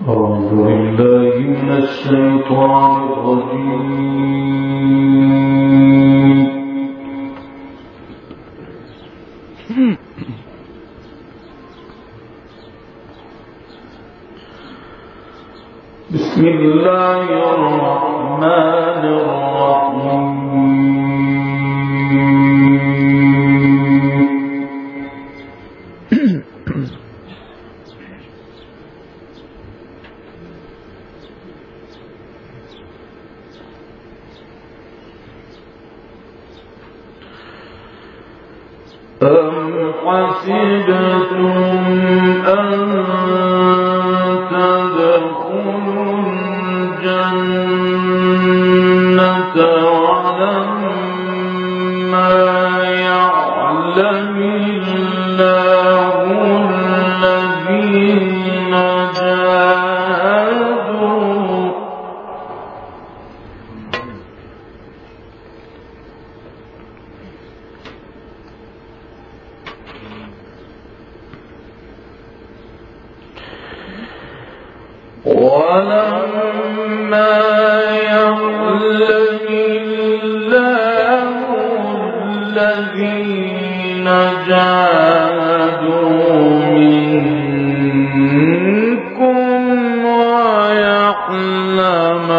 أعوذ بالله من الشيطان الرجيم. بسم الله الرحمن الرحيم. أم حسبتم أن تدخلوا الجنة ولما يعلم الله الذين جاهدوا ولما يعلم الله الذين جاهدوا منكم ويعلم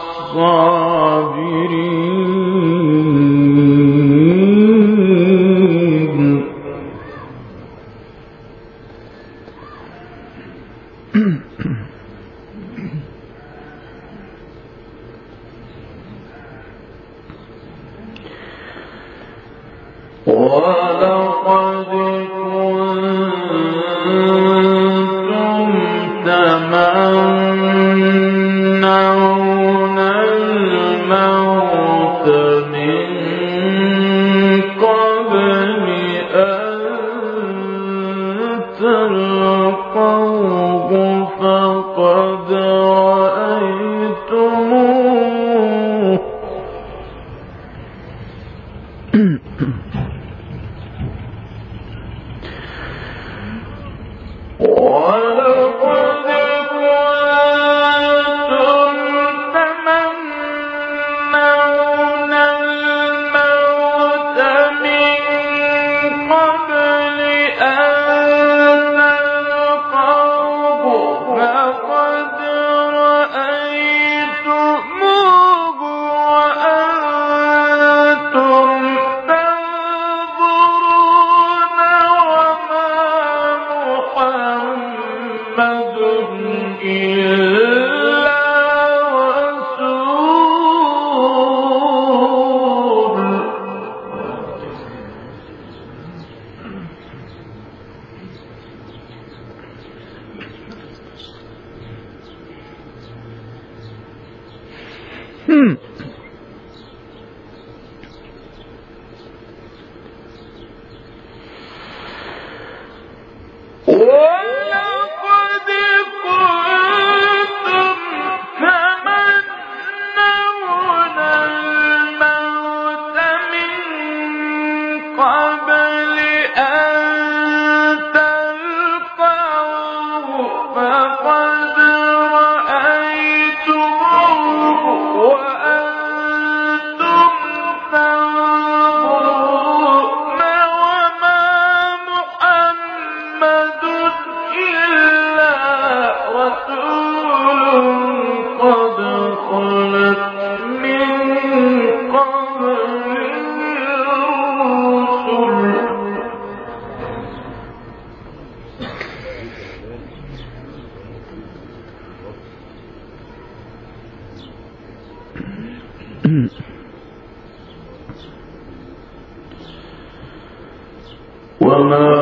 الصابرين. ولقد كنتم تمنون الموت من قبل أن تلقوه فقد رأيتموه ولقد كنتم تمنون الموت من قبل أن تلقوه فقد رأيتموه وأنتم تنظرون وما محمد إلا رسول ولقد كنتم تمنون الموت من قبل أن تلقوه فقد رأيتموه وأنتم تنظرون وما محمد إلا رسول قد خلت من قبله الرسل. وما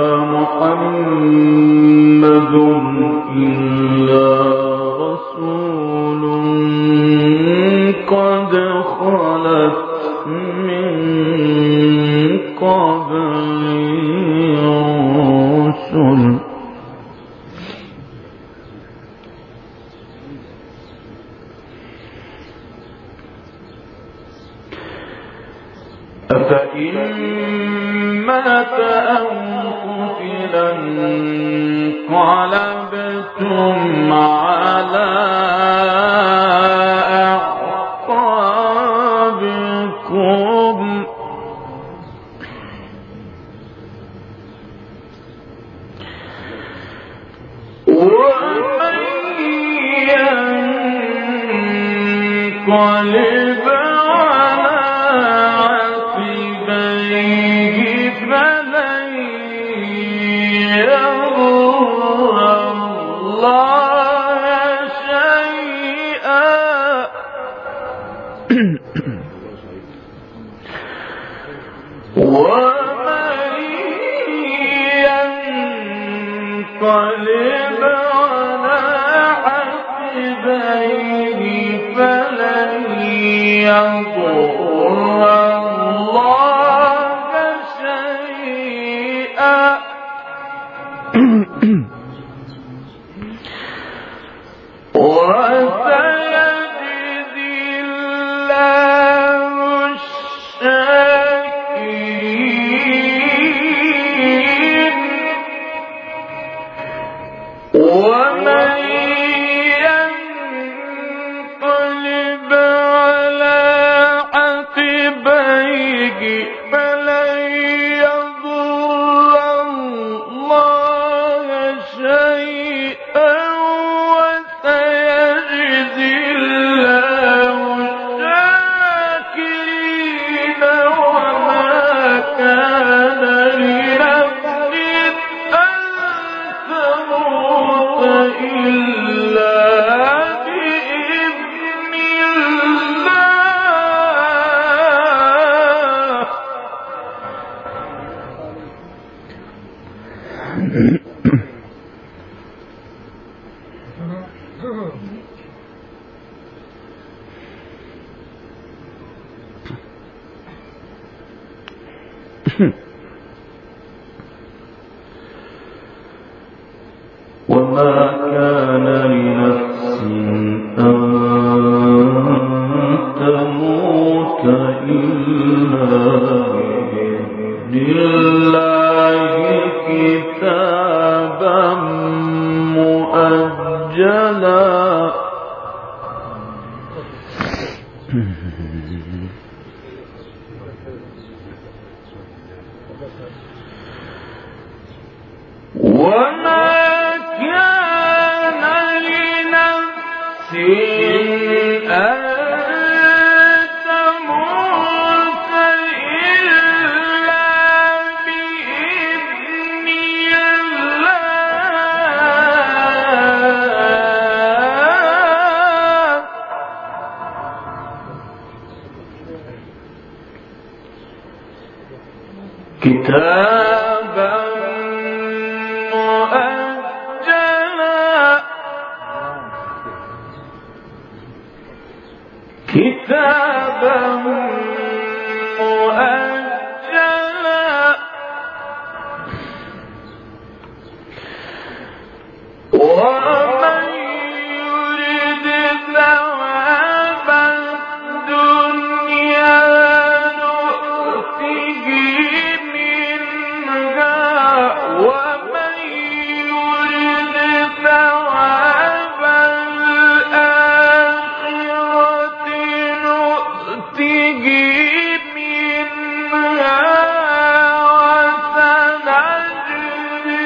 محمد إلا رسول قد خلت من قبله الرسل أفإن مات أو قتل انقلبتم على وما كان لنفس أن تموت إلا بإذن الله كتابا مؤجلا وما كان لنفس أن تموت إلا بإذن الله كتابا مؤجلا ومن يرد ثواب الدنيا نؤته منها ومن يرد ثواب الآخرة نؤته منها وسنجزي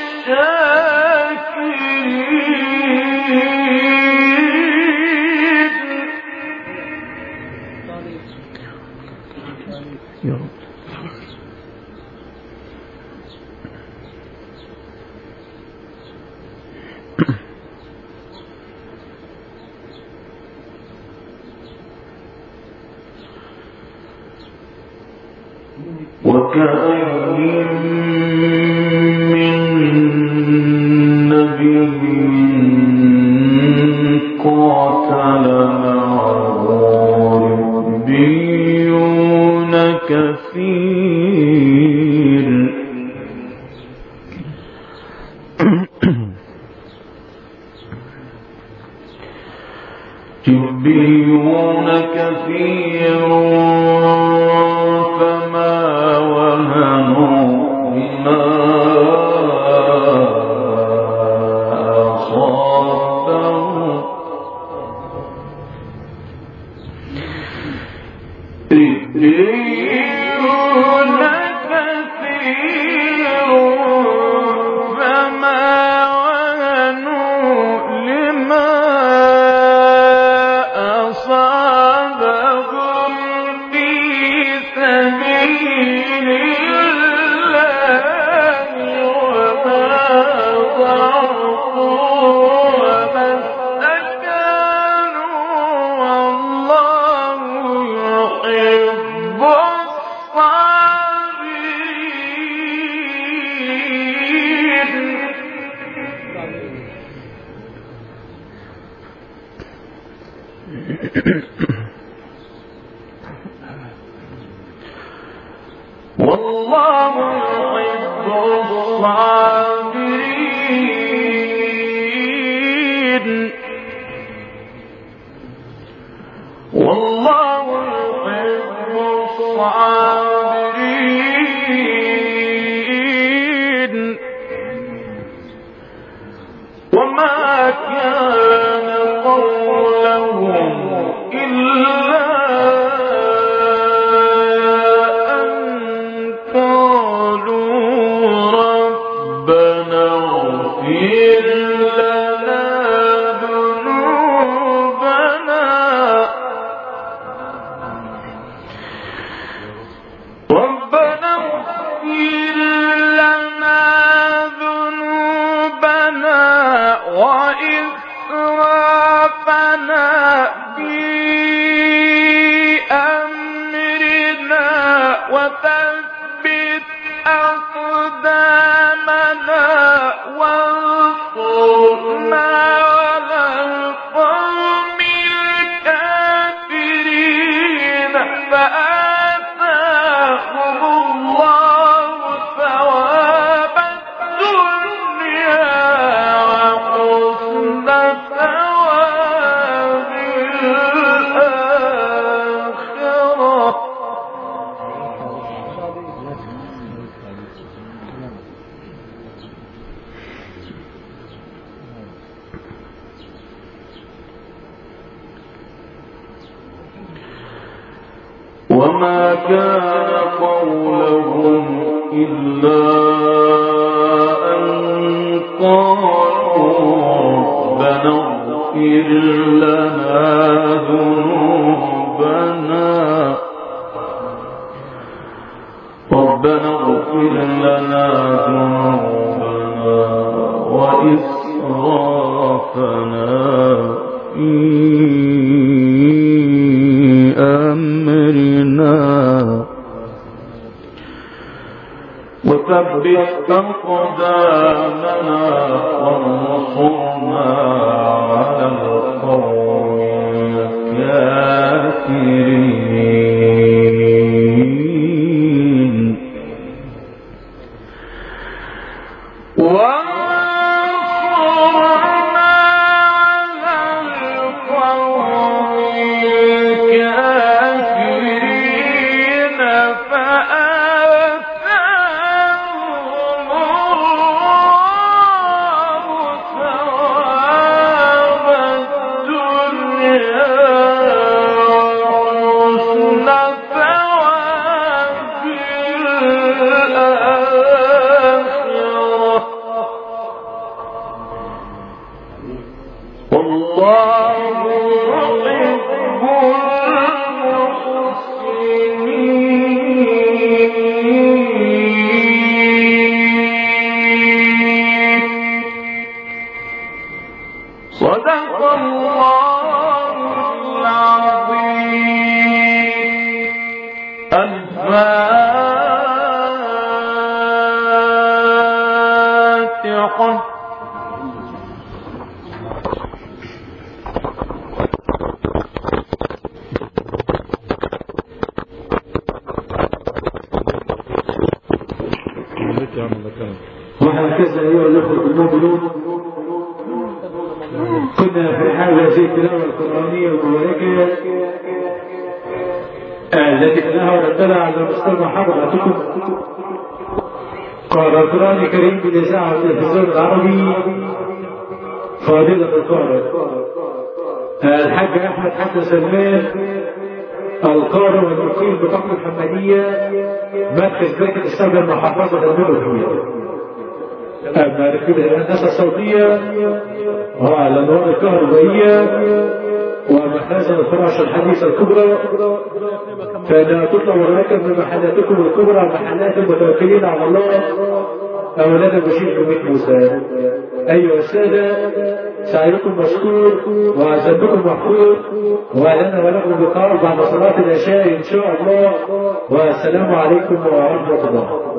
الشاكرين. وكأين من نبي قاتل معه ربيون كثير فما وهنوا بما أصابهم ربيون كثير فما وهنوا لما أصابهم والله يحب الصابرين والله يحب الصابرين وما كان قولهم إلا وثبت أقدامنا وانصرنا على القوم الكافرين فآتاهم الله ثواب الدنيا وحسن ثواب الآخرة وما كان قولهم إلا أن قالوا ربنا اغفر لنا ذنوبنا وإسرافنا في أمرنا وثبت أقدامنا وانصرنا على القوم الكافرين وهكذا أيها الأخوة المؤمنون كنا في هذه التلاوة القرآنية المباركة التي تلاها ورتلها على مستوى حضراتكم. قال القرآن الكريم بإذاعة التلفزيون العربي فاضلة القارئ الحاج أحمد حسن سلمان القارئ والمقيم بطاقة الحمادية مركز بيت السودة المحافظة النبوية. أما ركب الهندسة الصوتية والأنوار الكهربائية ومخازن الفراش الحديثة الكبرى فإنها تطلب ولكن من محلاتكم الكبرى محلات المتوكلين على الله أولاد بشير بن موسى. أيها السادة سعيكم مشكور وذنبكم مغفور ولنا ولكم بقاء بعد صلاة العشاء إن شاء الله والسلام عليكم ورحمة الله.